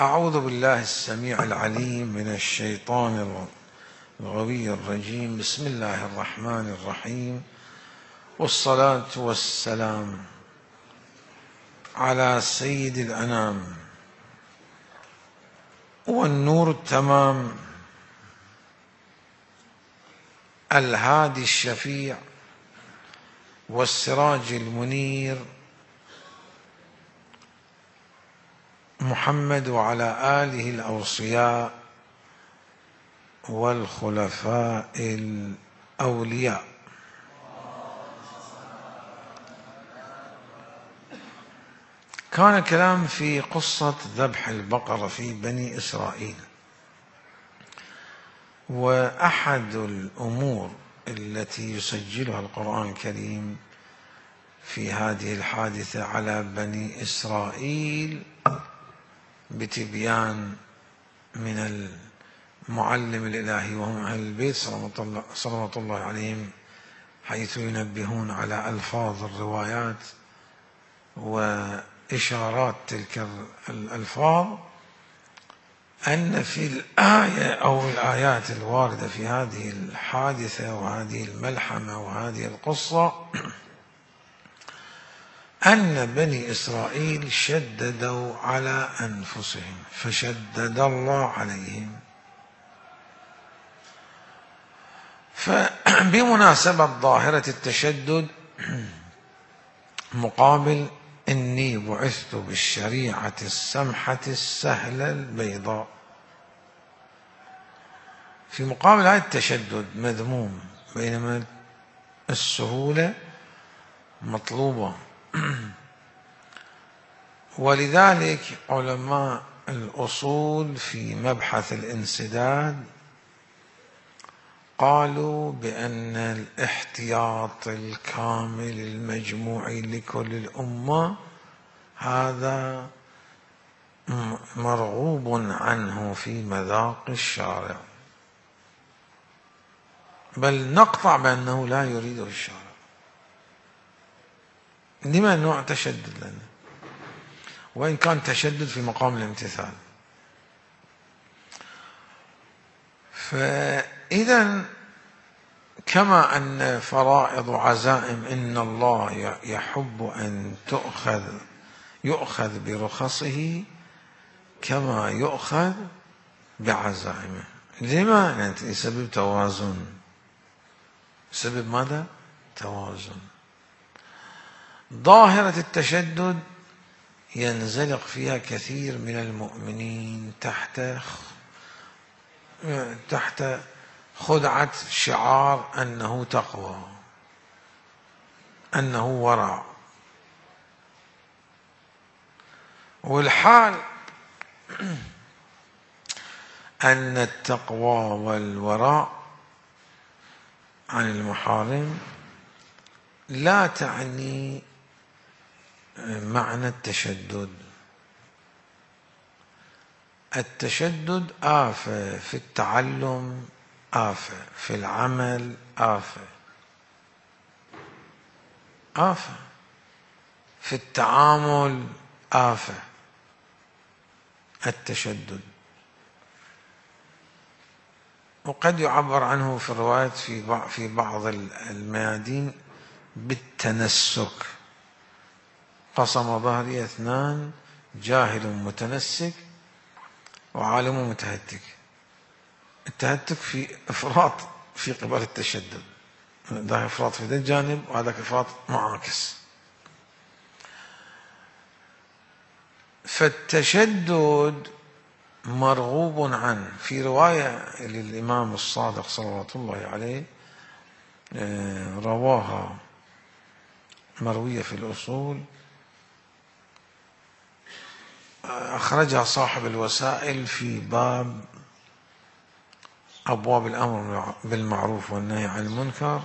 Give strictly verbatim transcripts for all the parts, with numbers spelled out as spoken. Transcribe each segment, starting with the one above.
أعوذ بالله السميع العليم من الشيطان الغوي الرجيم. بسم الله الرحمن الرحيم، والصلاة والسلام على سيد الأنام والنور التمام الهادي الشفيع والسراج المنير محمد وعلى آله الأوصياء والخلفاء الأولياء. كان كلام في قصة ذبح البقرة في بني إسرائيل، وأحد الأمور التي يسجلها القرآن الكريم في هذه الحادثة على بني إسرائيل بتبيان من المعلم الإلهي وهم أهل البيت صلوات الله عليهم، حيث ينبهون على ألفاظ الروايات وإشارات تلك الألفاظ، أن في الآية أو الآيات الواردة في هذه الحادثة وهذه الملحمة وهذه القصة أن بني إسرائيل شددوا على أنفسهم فشدد الله عليهم. فبمناسبة ظاهرة التشدد مقابل إني بعثت بالشريعة السمحة السهلة البيضاء، في مقابل هذا التشدد مذموم، بينما السهولة مطلوبة. ولذلك علماء الأصول في مبحث الانسداد قالوا بأن الاحتياط الكامل المجموعي لكل الأمة هذا مرغوب عنه في مذاق الشارع، بل نقطع بأنه لا يريده الشارع. لما نوع تشدد لنا، وإن كان تشدد في مقام الامتثال. فإذا كما أن فرائض عزائم إن الله يحب أن تؤخذ يؤخذ برخصه كما يؤخذ بعزائمه. لما؟ لسبب توازن. سبب ماذا؟ توازن. ظاهرة التشدد ينزلق فيها كثير من المؤمنين تحت تحت خدعة شعار أنه تقوى، أنه ورع، والحال أن التقوى والورع عن المحارم لا تعني معنى التشدد. التشدد آفة في التعلم، آفة في العمل، آفة آفة في التعامل، آفة التشدد. وقد يعبر عنه في الروايات في في بعض الميادين بالتنسك. قسم ظهري اثنان، جاهل متنسك وعالم متهتك. التهتك في إفراط في قبل التشدد، ده إفراط في ذا الجانب وهذاك إفراط معاكس. فالتشدد مرغوب عنه. في رواية للإمام الصادق صلوات الله عليه رواها مروية في الأصول، أخرجها صاحب الوسائل في باب أبواب الأمر بالمعروف والنهي عن المنكر،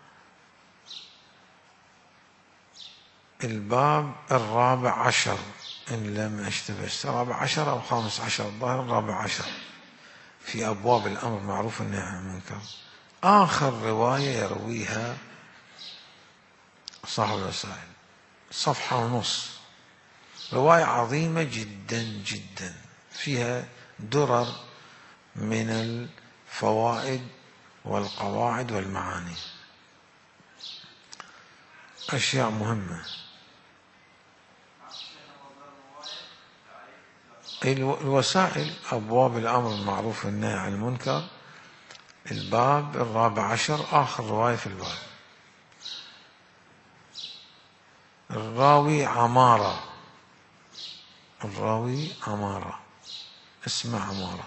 الباب الرابع عشر إن لم أشتبه، الرابع عشر أو خامس عشر، الظاهر الرابع عشر في أبواب الأمر بالمعروف والنهي عن المنكر. آخر رواية يرويها صاحب الوسائل صفحة ونص، رواية عظيمة جدا جدا فيها درر من الفوائد والقواعد والمعاني، أشياء مهمة. الوسائل أبواب الأمر المعروف والنهي عن المنكر، الباب الرابع عشر، آخر رواية في الباب. الراوي عمارة، الراوي عمارة، اسمه عمارة.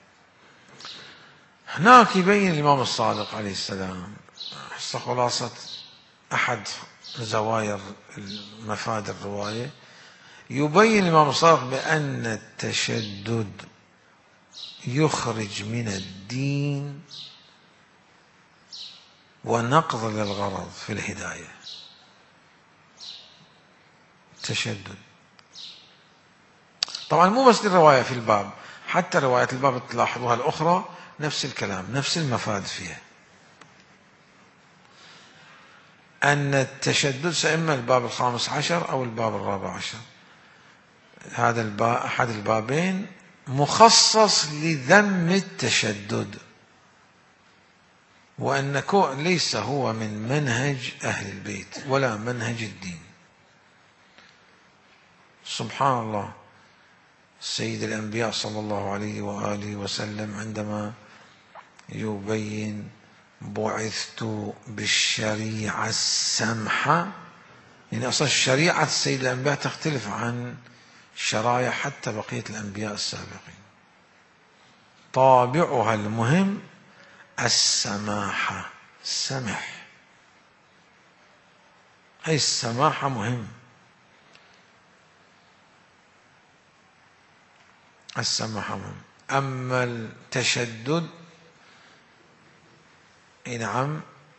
هناك يبين الإمام الصادق عليه السلام، هسه خلاصة أحد زوايا مفاد الرواية، يبين الإمام الصادق بأن التشدد يخرج من الدين ونقض للغرض في الهداية. تشدد طبعا مو بس الرواية في الباب، حتى رواية الباب تلاحظوها الأخرى نفس الكلام، نفس المفاد فيها، أن التشدد سإما الباب الخامس عشر أو الباب الرابع عشر، هذا الباب أحد البابين مخصص لذم التشدد، وأن ليس هو من منهج أهل البيت ولا منهج الدين. سبحان الله، سيد الأنبياء صلى الله عليه وآله وسلم عندما يبين بعثت بالشريعة السمحة، يعني أصلا شريعة سيد الأنبياء تختلف عن شرائع حتى بقية الأنبياء السابقين. طابعها المهم السماحة، السمح، هي السماحة مهم، السماحة مهم. أما التشدد نعم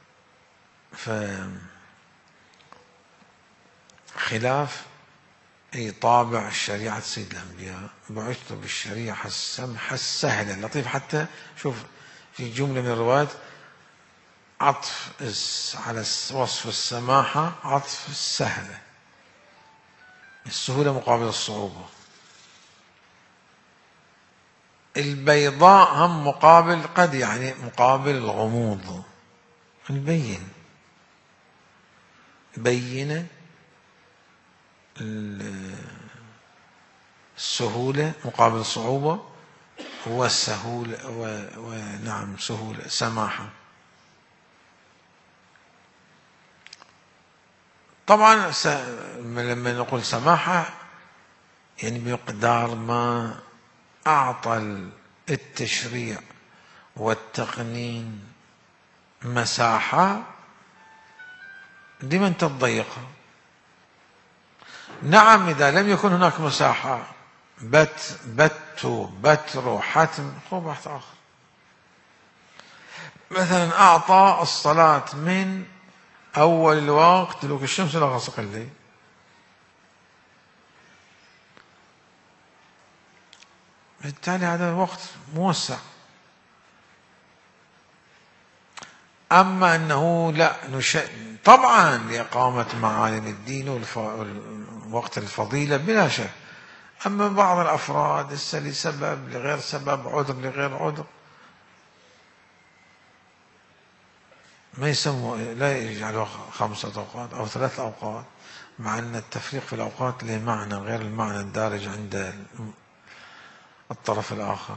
فخلاف أي طابع شريعة سيد الأنبياء، بعثت بالشريعة السمحة السهلة اللطيف. حتى شوف في جملة من الروايات عطف على وصف السماحة، عطف السهلة، السهولة مقابل الصعوبة. البيضاء هم مقابل، قد يعني مقابل الغموض. البين بينة، السهولة مقابل الصعوبة، والسهولة ونعم سهولة سماحة. طبعا لما نقول سماحة يعني بمقدار ما أعطى التشريع والتقنين مساحة لمن تضيقها. نعم إذا لم يكن هناك مساحة، بت بتوا بتروا حتم، هو بحث آخر. مثلا أعطى الصلاة من أول الوقت دلوك الشمس إلى غسق الليل، بالتالي هذا الوقت موسع. أما أنه لا نش... طبعا لإقامة معالم الدين والوقت الفضيلة بلا شك. أما بعض الأفراد لسبب لغير سبب، عذر لغير عذر، ما يسموا لا يجعلوا خمسة أوقات أو ثلاث أوقات، مع أن التفريق في الأوقات له معنى غير المعنى الدارج عند الطرف الآخر.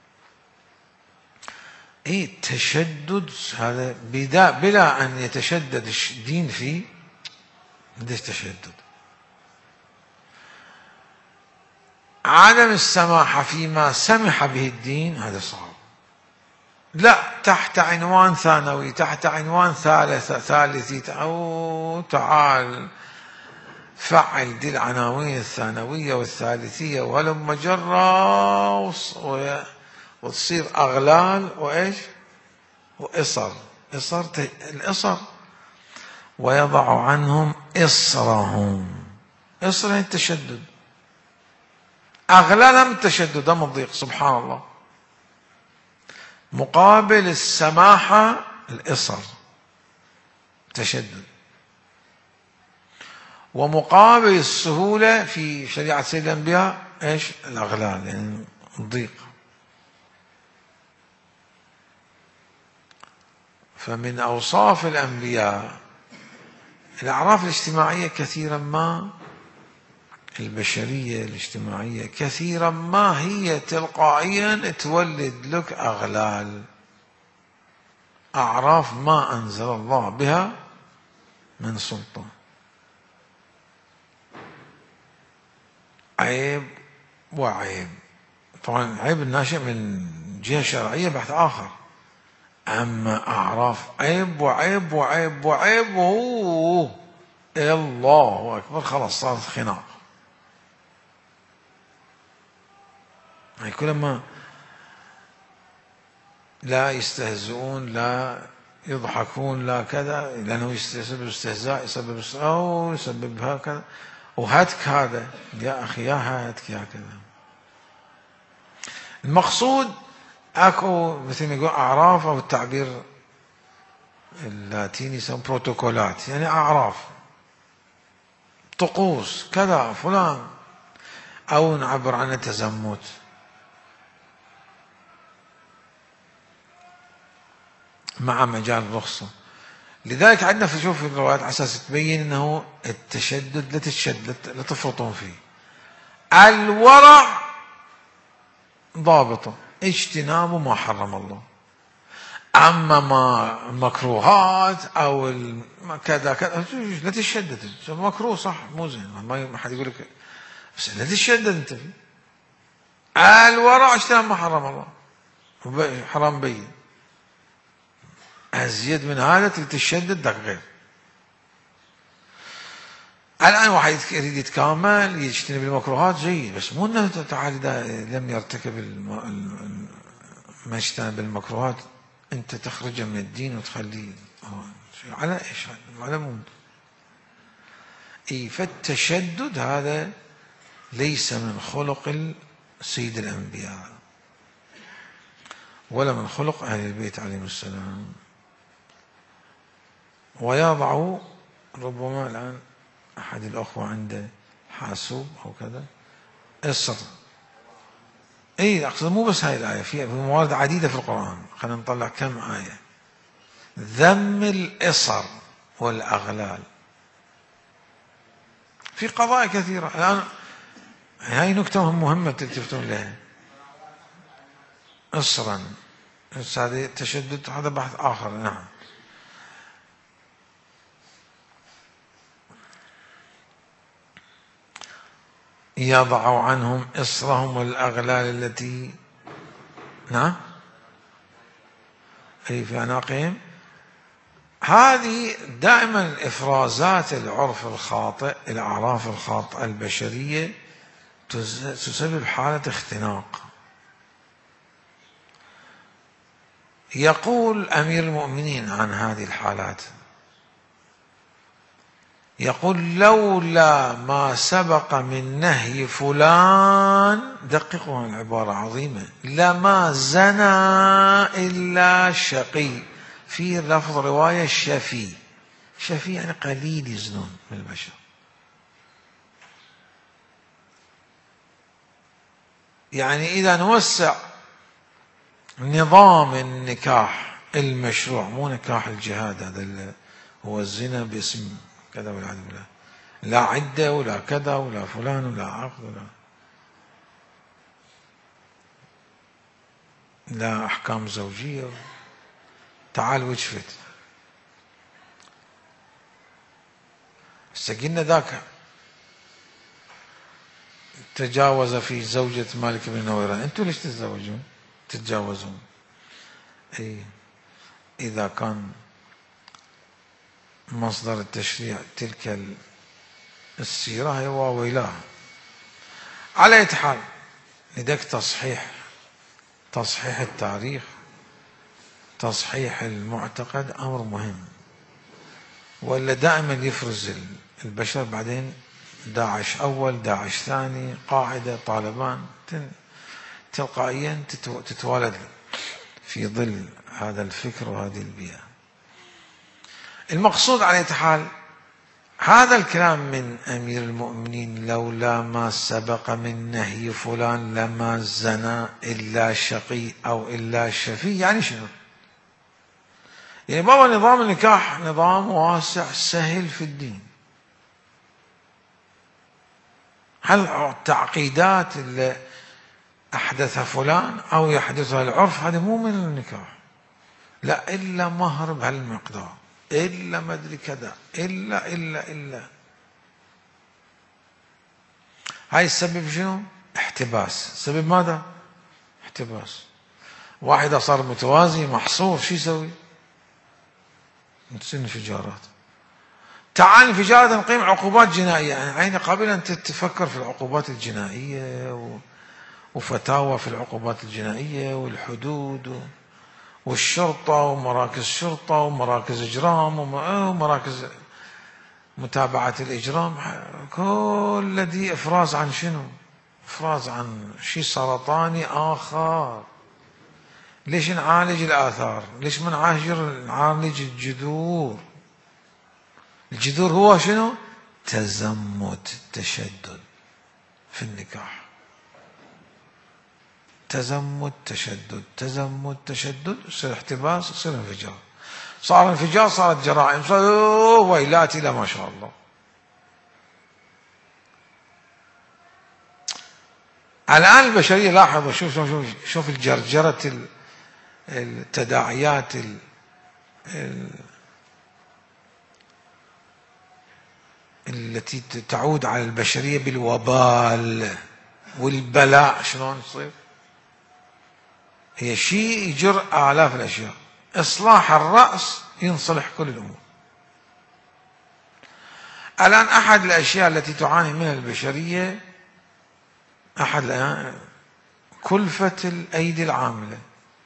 أي تشدد هذا بلا أن يتشدد الدين فيه، ليش تشدد؟ عدم السماحة فيما سمح به الدين هذا صعب. لا، تحت عنوان ثانوي، تحت عنوان ثالث ثالثي، أو تعال فعل دي العناوين الثانوية والثالثية ولم مجرة، وتصير أغلال وإيش وإصر، إصر الإصر، ويضع عنهم إصرهم. إصر التشدد، أغلالهم التشدد، هم الضيق. سبحان الله، مقابل السماحة الإصر تشدد، ومقابل السهولة في شريعة سيد الأنبياء إيش الأغلال، يعني ضيق. فمن أوصاف الأنبياء الأعراف الاجتماعية كثيرا ما، البشرية الاجتماعية كثيرا ما هي تلقائيا تولد لك أغلال، أعراف ما أنزل الله بها من سلطان، عيب وعيب. طبعا عيب الناشئ من جهة شرعية بحث آخر، أما أعراف عيب وعيب وعيب وعيب وهو الله أكبر، خلاص صارت خناق. يعني كلما لا يستهزئون لا يضحكون لا كذا، لأنه يسبب استهزاء، يسبب أو يسبب هكذا وهتك، هذا يا أخي يا هتك يا كذا. المقصود اكو مثل ما يقول اعراف، او التعبير اللاتيني يسمى بروتوكولات، يعني اعراف طقوس كذا فلان، او نعبر عنه تزمت. مع مجال الرخصة. لذلك عندنا في شوف الروايات على اساس تبين انه التشدد لا تتشدد لا تفرطون فيه. الورع ضابطه اجتناب ما حرم الله، اما ما مكروهات او كذا كذا لا تتشدد. مكروه صح مو زين، ما حد يقول لك، بس لا تتشدد انت فيه. الورع اجتناب ما حرم الله، حرام بين. ازيد من هذا تتشدد دق غير. الان واحد يريد يتكامل يجتنب المكروهات جيد، بس مو انه تعال اذا لم يرتكب ما اجتنب المكروهات انت تخرجه من الدين وتخليه على ايش؟ على مود. اي فالتشدد هذا ليس من خلق سيد الانبياء ولا من خلق اهل البيت عليهم السلام. ويضع ربما الان احد الاخوه عنده حاسوب او كذا اصر. اي اقصد مو بس هاي الايه، في موارد عديده في القران. خلينا نطلع كم ايه. ذم الاصر والاغلال في قضايا كثيره. الان هاي نكته مهمه تلتفتون لها. اصرا هذا التشدد هذا بحث اخر. نعم. يضع عنهم إصرهم والأغلال التي نعم أي في أعناقهم. هذه دائما إفرازات العرف الخاطئ، الأعراف الخاطئة البشرية تسبب حالة اختناق. يقول أمير المؤمنين عن هذه الحالات، يقول لولا ما سبق من نهي فلان، دققوا العبارة عظيمة، لما زنى إلا شقي. في لفظ رواية شفي، شفي يعني قليل يزنون من البشر. يعني إذا نوسع نظام النكاح المشروع، مو نكاح الجهاد، هذا هو الزنا باسم كذا والعياذ بالله، لا عدة ولا كذا ولا فلان ولا عقد ولا لا أحكام زوجية. تعال وجفت استقلنا ذاك تجاوز في زوجة مالك بن نويران، انتوا ليش تتزوجون تتجاوزون؟ اي إذا كان مصدر التشريع تلك السيرة هي واويلاها. على أي حال لديك تصحيح، تصحيح التاريخ، تصحيح المعتقد أمر مهم، ولا دائما يفرز البشر بعدين داعش أول داعش ثاني قاعدة طالبان تلقائيا تتوالد في ظل هذا الفكر وهذه البيئة. المقصود على أي حال هذا الكلام من أمير المؤمنين: لولا ما سبق من نهي فلان لما زنى إلا شقي أو إلا شفي. يعني شنو؟ يعني بابا نظام النكاح نظام واسع سهل في الدين. هل التعقيدات اللي أحدثها فلان أو يحدثها العرف هذا مو من النكاح. لا، إلا مهر بهالمقدار، إلا ما أدري كذا، إلا إلا إلا هاي السبب شنو؟ احتباس. سبب ماذا؟ احتباس. واحد صار متوازي محصور، شو يسوي؟ تصير انفجارات. تعال انفجارات نقيم عقوبات جنائية. يعني عين قابل أن تتفكر في العقوبات الجنائية و... وفتاوى في العقوبات الجنائية والحدود والشرطة ومراكز شرطة ومراكز إجرام ومراكز متابعة الإجرام. كل دي إفراز عن شنو؟ إفراز عن شيء سرطاني آخر. ليش نعالج الآثار؟ ليش ما نعالج الجذور؟ الجذور هو شنو؟ تزمت التشدد في النكاح. تزمت تشدد تزمت تشدد، يصير احتباس، يصير انفجار. صار انفجار، صارت جرائم، صار ويلات إلى ما شاء الله. الآن البشرية لاحظوا، شوف شوف شوف الجرجرة التداعيات ال ال التي تعود على البشرية بالوبال والبلاء. شلون تصير؟ هي شيء يجر آلاف الأشياء. إصلاح الرأس ينصلح كل الأمور. الآن أحد الأشياء التي تعاني منها البشرية، أحد الآن كلفة الأيدي العاملة.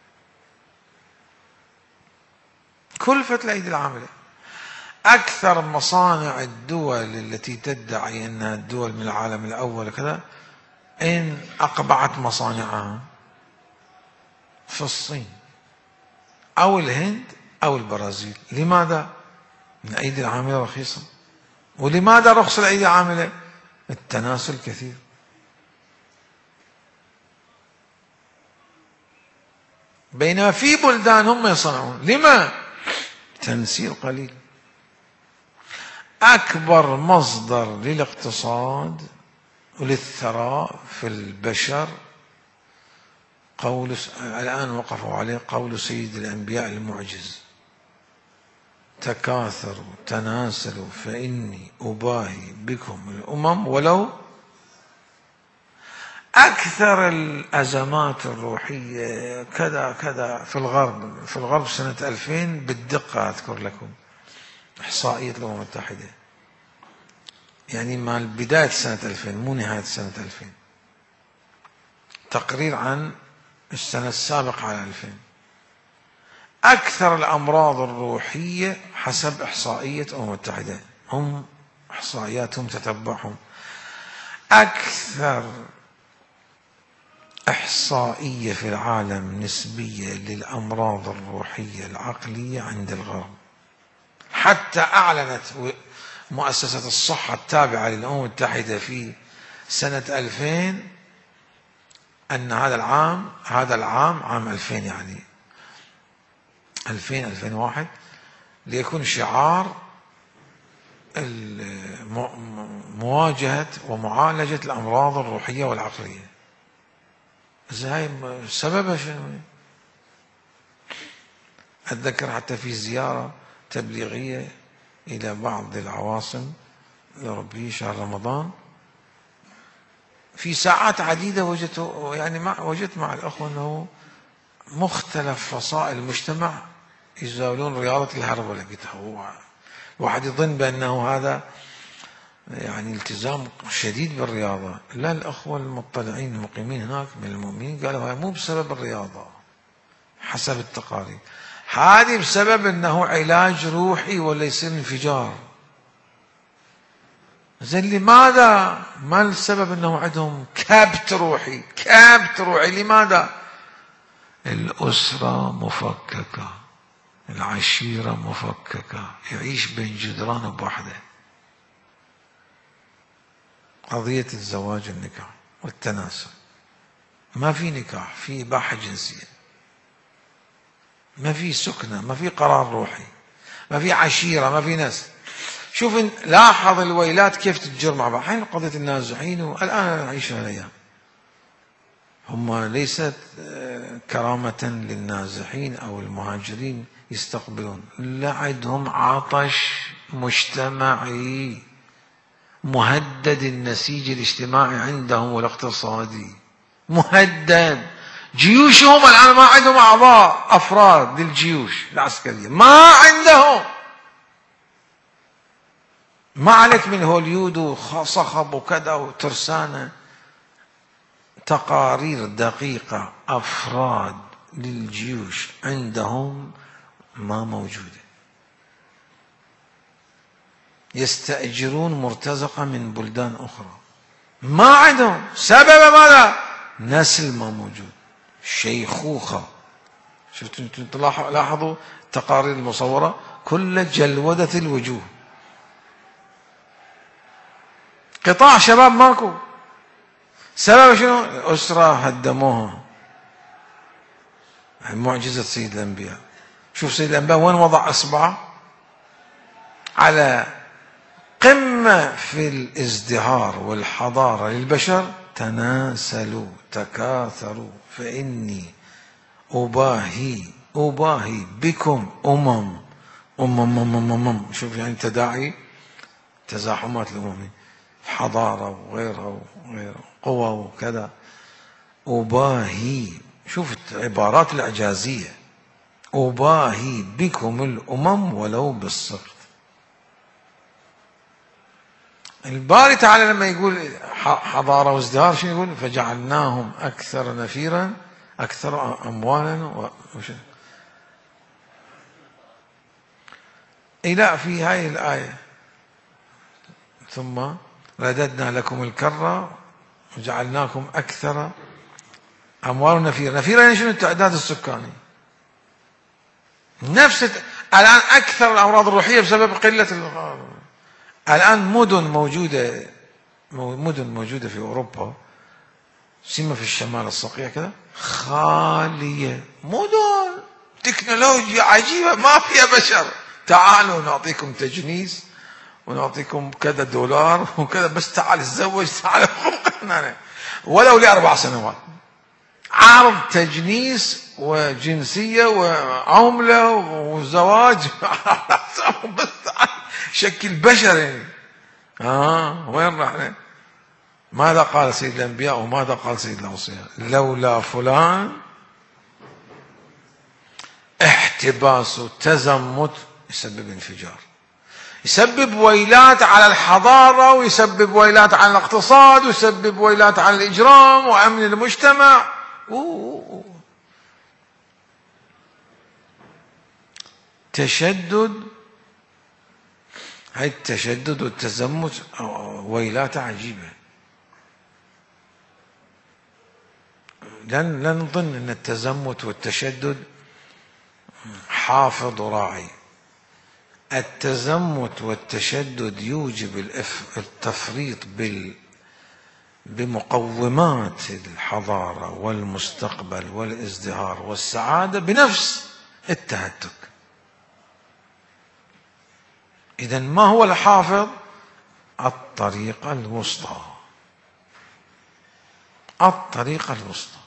كلفة الأيدي العاملة. أكثر مصانع الدول التي تدعي أنها الدول من العالم الأول كذا، إن أقبعت مصانعها في الصين أو الهند أو البرازيل. لماذا؟ من الأيدي العاملة رخيصة. ولماذا رخص الأيدي العاملة؟ التناسل كثير. بينما في بلدان هم يصنعون. لما؟ تنسيق قليل. أكبر مصدر للاقتصاد وللثراء في البشر قول الآن وقفوا عليه قول سيد الأنبياء المعجز: تكاثروا تناسلوا فإني أباهي بكم الأمم ولو. أكثر الأزمات الروحية كذا كذا في الغرب في الغرب سنة ألفين بالدقة أذكر لكم إحصائية الأمم المتحدة، يعني مع بداية سنة ألفين مو نهاية سنة ألفين، تقرير عن السنة السابقة على ألفين. أكثر الأمراض الروحية حسب إحصائية الأمم المتحدة، هم إحصائياتهم تتبعهم، أكثر إحصائية في العالم نسبية للأمراض الروحية العقلية عند الغرب. حتى أعلنت مؤسسة الصحة التابعة للأمم المتحدة في سنة ألفين أن هذا العام هذا العام عام ألفين يعني ألفين ألفين وواحد ليكون شعار مواجهة ومعالجة الأمراض الروحية والعقلية. هاي سببها شنو؟ أتذكر حتى في زيارة تبليغية إلى بعض العواصم الأوروبية شهر رمضان، في ساعات عديدة وجدت يعني مع وجدت مع الأخوة أنه مختلف فصائل المجتمع يزاولون رياضة الهرولة. قلت هو الواحد يظن بأنه هذا يعني التزام شديد بالرياضة. لا، الأخوة المطلعين المقيمين هناك من المؤمنين قالوا هاي مو بسبب الرياضة حسب التقارير، هذه بسبب أنه علاج روحي ولا يصير انفجار. زين لماذا؟ ما السبب أنه عندهم كبت روحي؟ كبت روحي لماذا؟ الأسرة مفككة، العشيرة مفككة، يعيش بين جدران بوحدة. قضية الزواج النكاح والتناسل. ما في نكاح، في إباحة جنسية، ما في سكنة، ما في قرار روحي، ما في عشيرة، ما في ناس. شوف لاحظ الويلات كيف تتجر مع بعض. حين قضية النازحين والآن نعيشها الأيام، هم ليست كرامة للنازحين أو المهاجرين يستقبلون، لا، عندهم عطش مجتمعي مهدد، النسيج الاجتماعي عندهم والاقتصادي مهدد. جيوشهم الآن ما عندهم أعضاء أفراد للجيوش العسكرية، ما عندهم. ما عليك من هوليود وصخب وكذا وترسانة، تقارير دقيقة أفراد للجيوش عندهم ما موجودة. يستأجرون مرتزقة من بلدان أخرى، ما عندهم. سبب ماذا؟ نسل ما موجود، شيخوخة. شفتوا لاحظوا التقارير المصورة كل جلودة الوجوه، قطاع شباب ماكو. سبب شنو؟ أسرة هدموها. معجزة سيد الأنبياء. شوف سيد الأنبياء وين وضع أصبعه؟ على قمة في الازدهار والحضارة للبشر. تناسلوا تكاثروا فإني أباهي أباهي بكم أمم أمم أمم أمم. شوف يعني تداعي تزاحمات الأمم، حضارة وغيرها وغيرها، قوة وكذا. أباهي، شوف العبارات الإعجازية، أباهي بكم الأمم ولو بالسقط. الباري تعالى لما يقول حضارة وازدهار شو يقول؟ فجعلناهم أكثر نفيرا أكثر أموالا وش... إلى في هاي الآية ثم رددنا لكم الكرة وجعلناكم أكثر أموال نفيرا. نفيرا يعني شنو؟ التعداد السكاني. نفس الآن أكثر الأمراض الروحية بسبب قلة ال... الآن مدن موجودة مدن موجودة في أوروبا، سيما في الشمال الصقيع كذا، خالية. مدن تكنولوجيا عجيبة ما فيها بشر. تعالوا نعطيكم تجنيس ونعطيكم كذا دولار وكذا، بس تعال تزوج، تعال ولو لأربع سنوات. عرض تجنيس وجنسية وعملة وزواج بس شكل بشري. آه وين رحنا؟ ماذا قال سيد الأنبياء وماذا قال سيد الأوصياء؟ لولا فلان احتباس وتزمت يسبب انفجار، يسبب ويلات على الحضارة، ويسبب ويلات على الاقتصاد، ويسبب ويلات على الإجرام وأمن المجتمع. أوه. تشدد، هاي التشدد والتزمت ويلات عجيبة. لن لا نظن أن التزمت والتشدد حافظ وراعي. التزمت والتشدد يوجب التفريط بال بمقومات الحضارة والمستقبل والازدهار والسعادة بنفس التهتك. إذن ما هو الحافظ؟ الطريقة الوسطى، الطريقة الوسطى.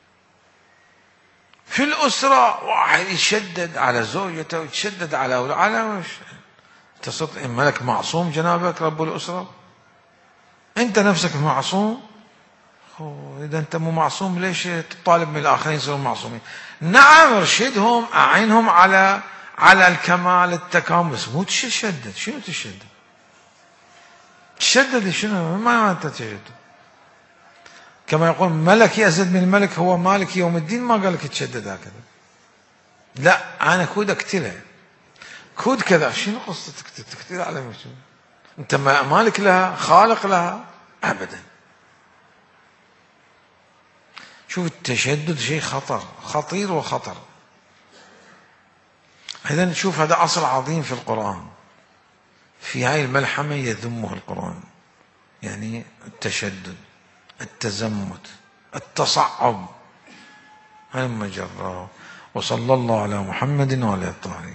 في الأسرة واحد يشدد على زوجته ويتشدد على على وش تصدق ملك معصوم جنابك رب الأسرة؟ أنت نفسك معصوم؟ إذا أنت مو معصوم ليش تطالب من الآخرين يصيرون معصومين؟ نعم ارشدهم، أعينهم على على الكمال التكامل، بس مو تشدد. شنو تشدد؟ تشدد شنو؟ ما أنت تشدد. كما يقول ملك يزيد من الملك هو مالك يوم الدين، ما قال لك تشدد هكذا. لا أنا كود أقتله، كود كذا. شنو قصتك تقتل على مشو؟ أنت مالك لها، خالق لها؟ أبدا. شوف التشدد شيء خطر، خطير وخطر. إذا نشوف هذا أصل عظيم في القرآن، في هاي الملحمة يذمه القرآن، يعني التشدد، التزمت، التصعب، هلم جرا. وصلى الله على محمد وعلى الطاهرين.